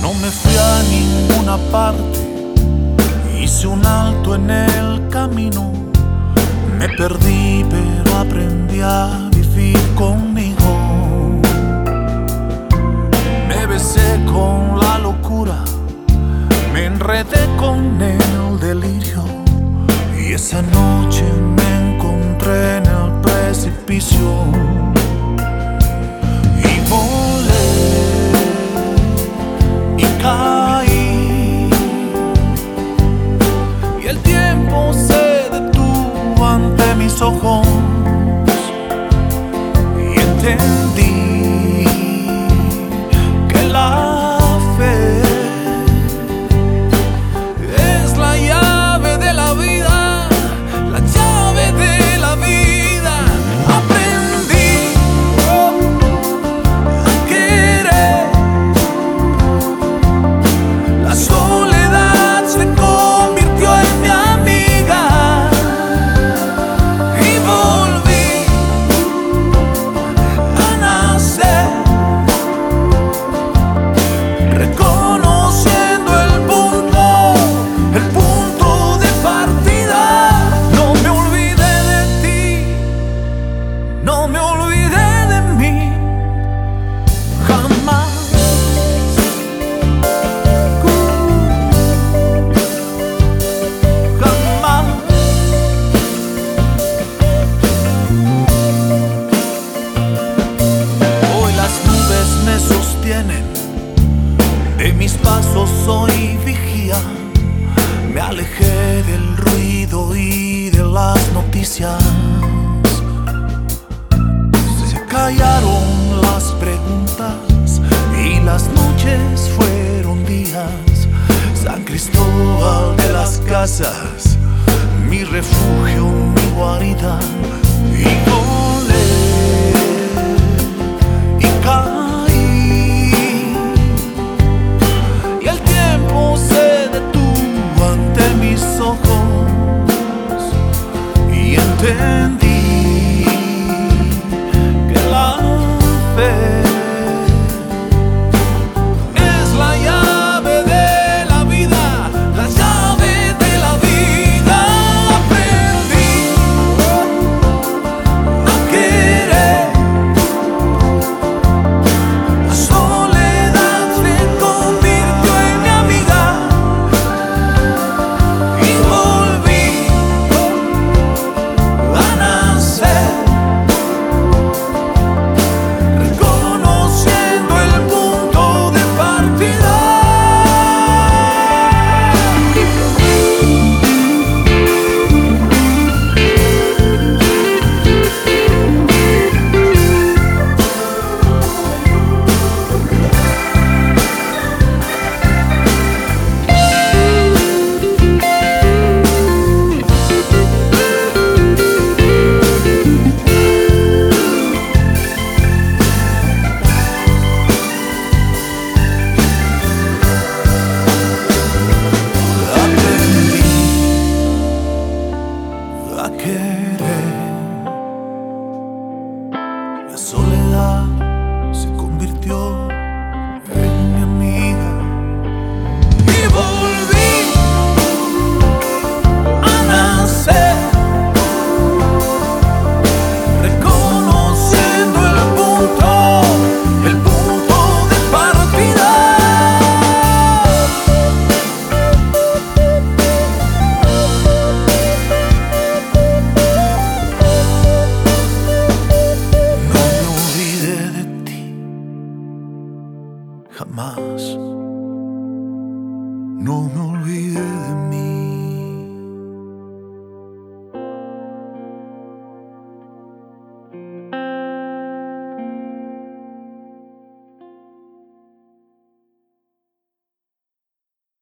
No me fui a ninguna parte, hice un alto en el camino. Me perdí, pero aprendí a vivir conmigo. Me besé con la locura, me enredé con el delirio, y esa noche me encontré en el precipicio. Y volé y caí, y el tiempo se detuvo ante mis ojos, y entendí que la fe es la llave de la vida, la llave de la vida. Aprendí a querer, la soledad se convirtió en mi amiga, y volví a nacer, reconociendo el punto de partida. No me olvidé de ti, no me olvidé de mí, jamás. Jamás. Hoy las nubes me sostienen, de mis pasos soy vigía. Me alejé del ruido y de las noticias. Se callaron las preguntas y las noches fueron días. San Cristóbal de las Casas, mi refugio, mi guarida.